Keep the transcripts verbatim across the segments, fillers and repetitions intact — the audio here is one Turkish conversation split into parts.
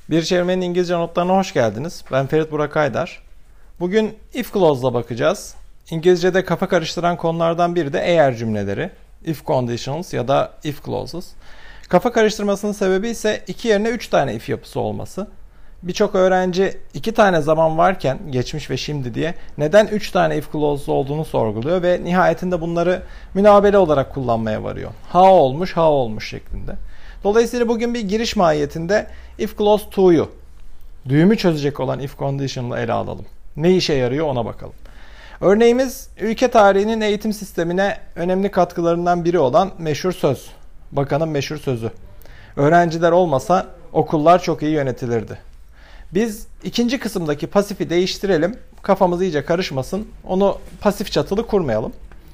Bir Çevirmenin İngilizce Notlarına hoş geldiniz. Ben Ferit Burak Aydar. Bugün if clause'la bakacağız. İngilizce'de kafa karıştıran konulardan biri de eğer cümleleri. If conditionals ya da if clauses. Kafa karıştırmasının sebebi ise iki yerine üç tane if yapısı olması. Birçok öğrenci iki tane zaman varken, geçmiş ve şimdi diye, neden üç tane if clause olduğunu sorguluyor ve nihayetinde bunları münabele olarak kullanmaya varıyor. Ha olmuş, ha olmuş şeklinde. Dolayısıyla bugün bir giriş mahiyetinde if clause to'yu, düğümü çözecek olan if conditional'ı ele alalım. Ne işe yarıyor ona bakalım. Örneğimiz ülke tarihinin eğitim sistemine önemli katkılarından biri olan meşhur söz. Bakanın meşhur sözü. Öğrenciler olmasa okullar çok iyi yönetilirdi. Biz ikinci kısımdaki pasifi değiştirelim. Kafamız iyice karışmasın. Onu pasif çatılı kurmayalım.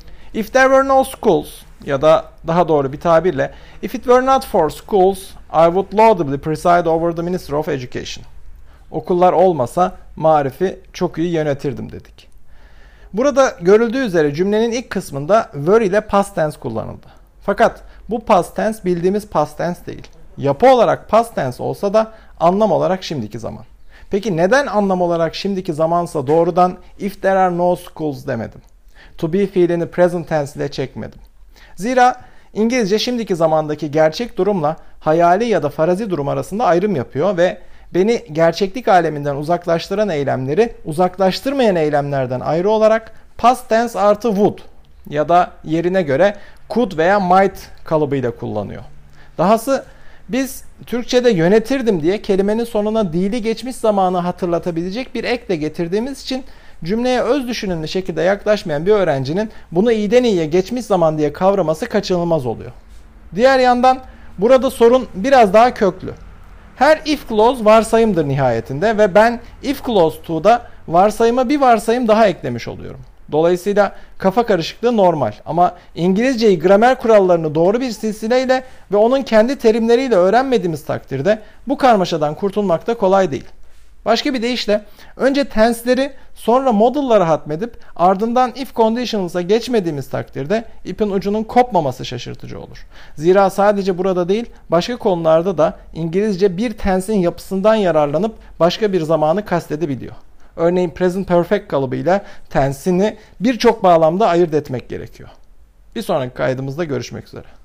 If there were no schools ya da daha doğru bir tabirle if it were not for schools, I would laudably preside over the Ministry of Education. Okullar olmasa marifi çok iyi yönetirdim dedik. Burada görüldüğü üzere cümlenin ilk kısmında were ile past tense kullanıldı. Fakat bu past tense bildiğimiz past tense değil. Yapı olarak past tense olsa da anlam olarak şimdiki zaman. Peki neden anlam olarak şimdiki zamansa doğrudan if there are no schools demedim? To be fiilini present tense ile çekmedim. Zira İngilizce şimdiki zamandaki gerçek durumla hayali ya da farazi durum arasında ayrım yapıyor ve beni gerçeklik aleminden uzaklaştıran eylemleri uzaklaştırmayan eylemlerden ayrı olarak past tense artı would ya da yerine göre could veya might kalıbıyla kullanıyor. Dahası biz Türkçe'de yönetirdim diye kelimenin sonuna dili geçmiş zamanı hatırlatabilecek bir ekle getirdiğimiz için cümleye öz düşünümlü şekilde yaklaşmayan bir öğrencinin bunu iyiden iyiye geçmiş zaman diye kavraması kaçınılmaz oluyor. Diğer yandan burada sorun biraz daha köklü. Her if clause varsayımdır nihayetinde ve ben if clause to'da varsayıma bir varsayım daha eklemiş oluyorum. Dolayısıyla kafa karışıklığı normal ama İngilizceyi gramer kurallarını doğru bir silsileyle ve onun kendi terimleriyle öğrenmediğimiz takdirde bu karmaşadan kurtulmak da kolay değil. Başka bir deyişle önce tense'leri sonra modal'ları hatmedip ardından if conditionals'a geçmediğimiz takdirde ipin ucunun kopmaması şaşırtıcı olur. Zira sadece burada değil başka konularda da İngilizce bir tense'in yapısından yararlanıp başka bir zamanı kastedebiliyor. Örneğin present perfect kalıbıyla tense'ini birçok bağlamda ayırt etmek gerekiyor. Bir sonraki kaydımızda görüşmek üzere.